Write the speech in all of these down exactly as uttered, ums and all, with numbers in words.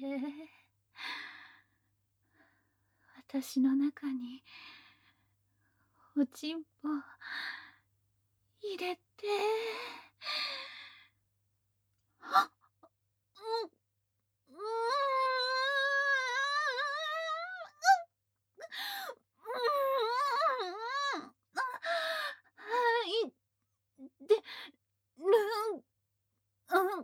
私の中におちんぽ入れて。はっ、うん、うーん、うーん、あ、はいでるん、うん、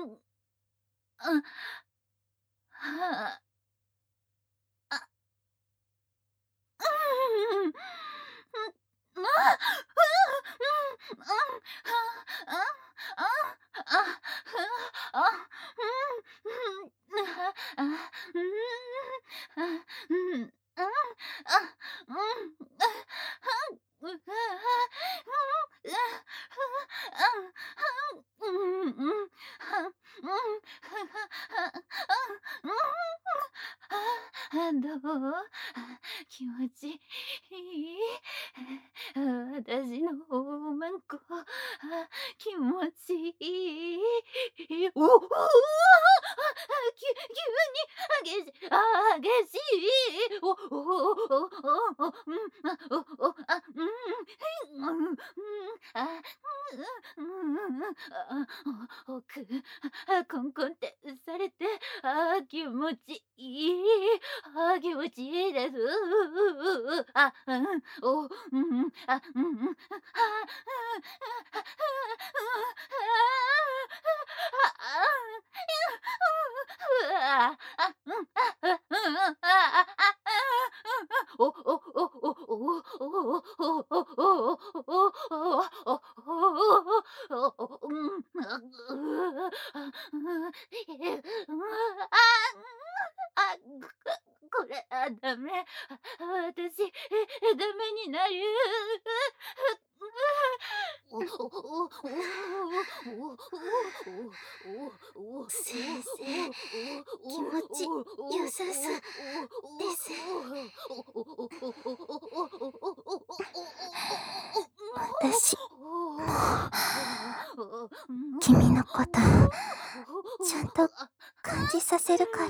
うん、あ、はあ。あ。うーん、うん、まあ、ふう、うん、うん、はあ、あ、あ、あ、ふあ、あ、うん、うん、あ、あ、うーん、あ、うん、うん、あ、うん、あ、はん、うはあ、ふん、あ、ふあ、はん、はん、うんうん、はん、うん、はは、は、あ、うん、あ、あ、どう？あ、気持ちいい？あ、私のおまんこ、あ、気持ちいい？おお、うわ！あ、き急に激しあ、激しい。おおおおおお、うん、あ、おお、あ、うん、ふん、うん、うん、あ、うんうんうんうん、あ、お奥、あ、コンコンってされて、あ、気持ちいい。あ、気持ちいいです。あ、うん、お、うん、あ、うんうん、はあ、うん、あ、あ、あ、うあ、あ、うん、あ、うんうん、ああ、あ、うんうん、おおおおおおおおおおおおおおおお、うん、あ、うあ、うん、え、うあ、あ、これ、あ、ダメ。あ、私、え、ダメになる。おおおおおおお先生、気持ち良さそうです。私、もう、君のこと、ちゃんと感じさせるから。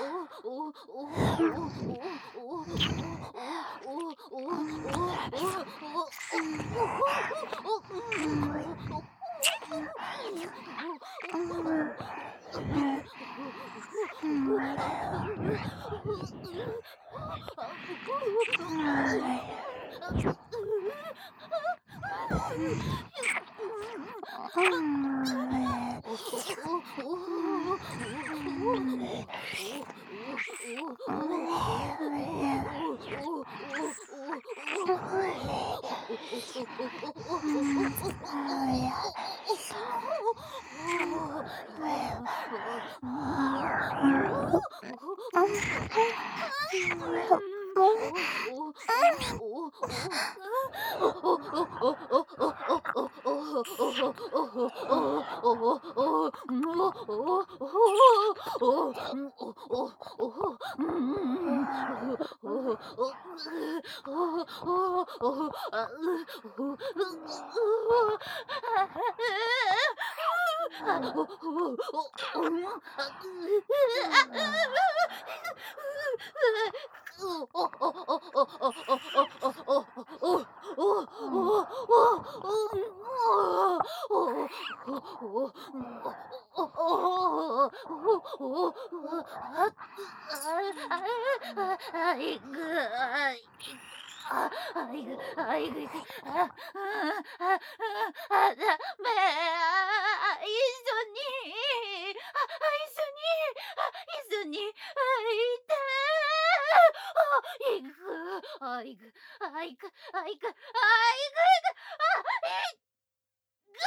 あいぐあい。あ、あいぐ、あいぐいぐ、あ、あ、あ、あ、あ、だめ、あ、一緒に、あ、一緒に、あ、一緒に、あ、いて、あ、いぐ、あいぐ、あいぐ、あいぐ、あいぐいぐ、あ、いぐ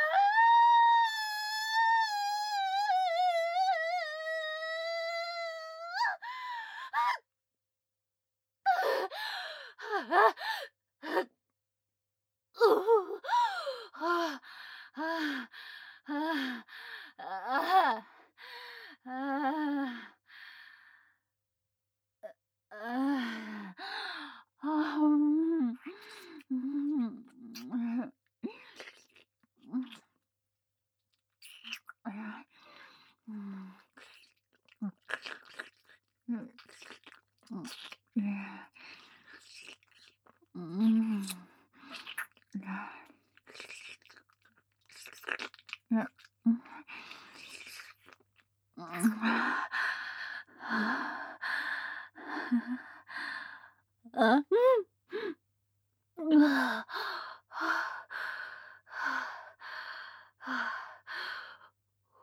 はあ。うう、はあ、はあ、はあ、ああ、ああ。ああ、ああ、うん、うん、うん。ああ、うん。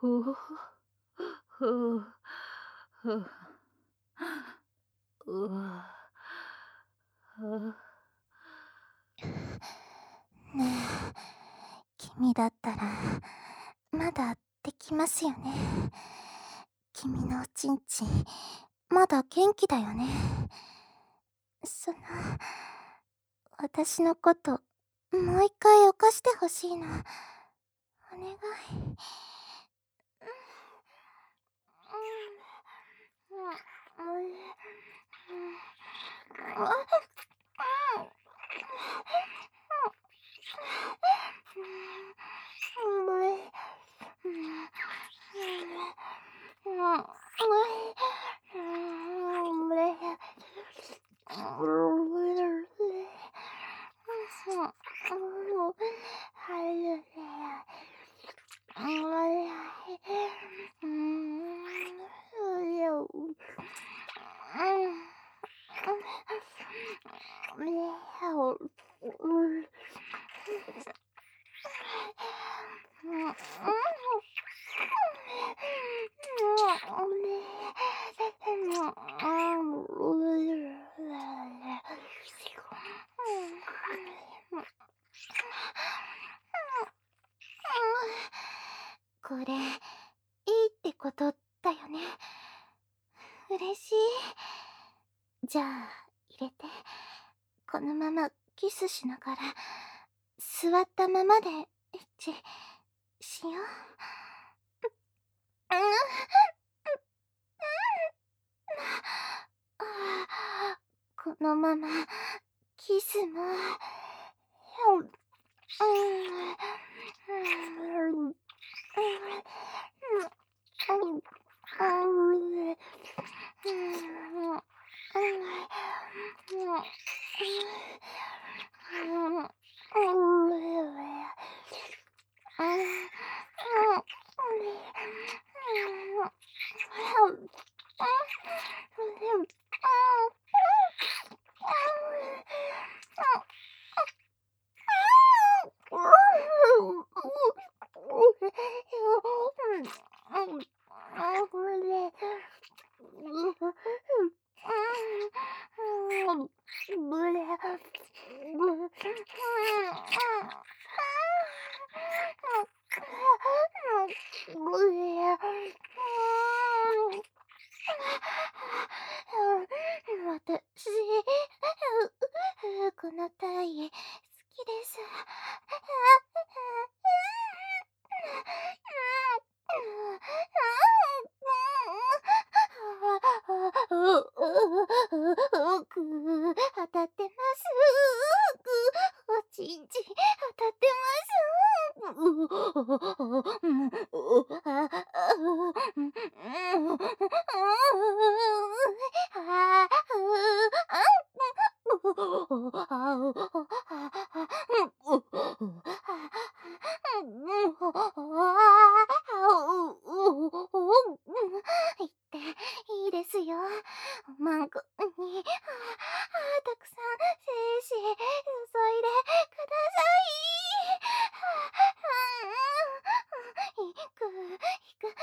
う、ふう、ふう、うわ、ふねえ、君だったら、まだできますよね。君のおちんちん、まだ元気だよね。その、私のこと、もう一回犯してほしいの。お願い。これ、いいってことだよね。嬉しい。じゃあ、入れて。このままキスしながら、座ったままでエッチしよう。うん、このままキスも、うん、私、この体位、好きです。当たってます。おちんち当たって言っていいですよ。マンコに、たくさん精子注いでください。いく、いく、いく、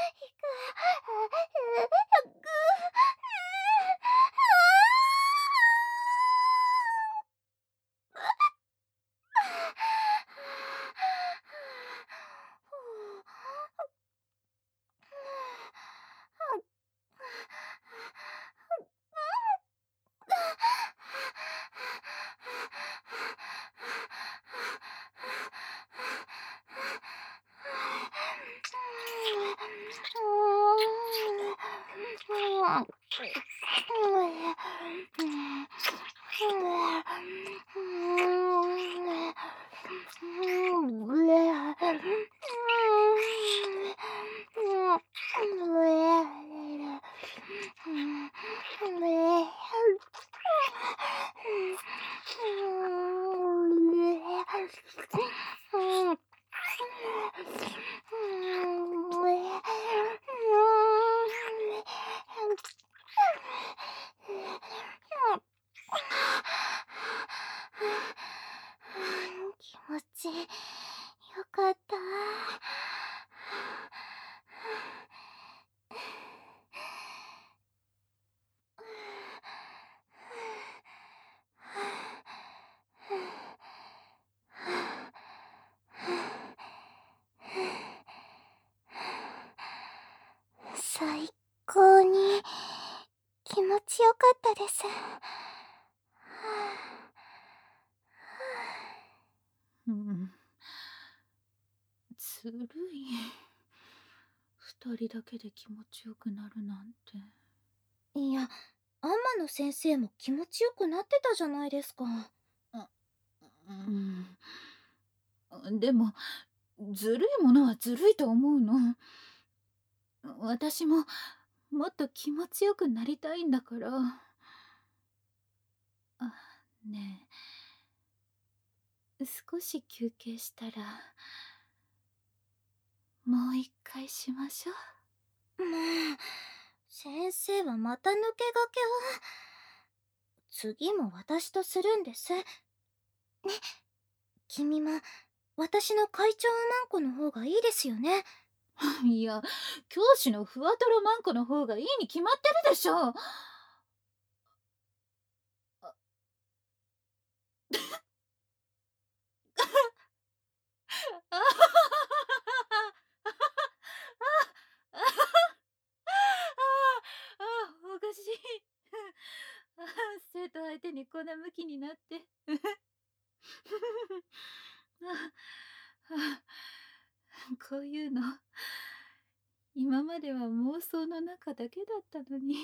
気持ちよかった。 ったです。はうん。ずるい。二人だけで気持ちよくなるなんて。 あ、いや、天野先生も気持ちよくなってたじゃないですか。 あ、うん。でも、ずるいものはずるいと思うの。私ももっと気持ちよくなりたいんだから。あ、ねえ、少し休憩したらもう一回しましょう。もう、先生はまた抜け駆けを。次も私とするんです。ね、君も私の会長マンコの方がいいですよね。 う。いや、教師のふわとろマンコの方がいいに決まってるでしょ。ああ、おかしい。ああ、生徒相手にこんなムキになって。ああ、こういうの今までは妄想の中だけだったのに。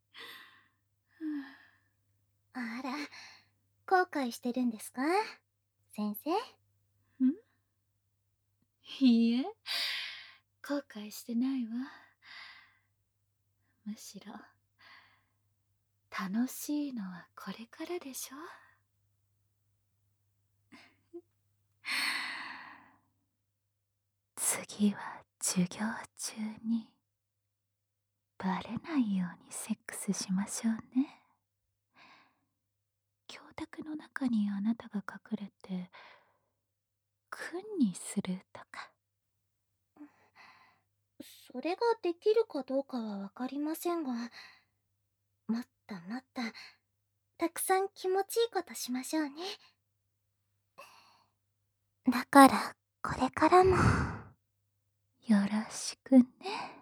あら、後悔してるんですか、先生？ ん？いいえ、後悔してないわ。むしろ楽しいのはこれからでしょ。次は授業中にバレないようにセックスしましょうね。教卓の中にあなたが隠れて君にするとか。 それができるかどうかはわかりませんが、もっともっとたくさん気持ちいいことしましょうね。だからこれからもよろしくね。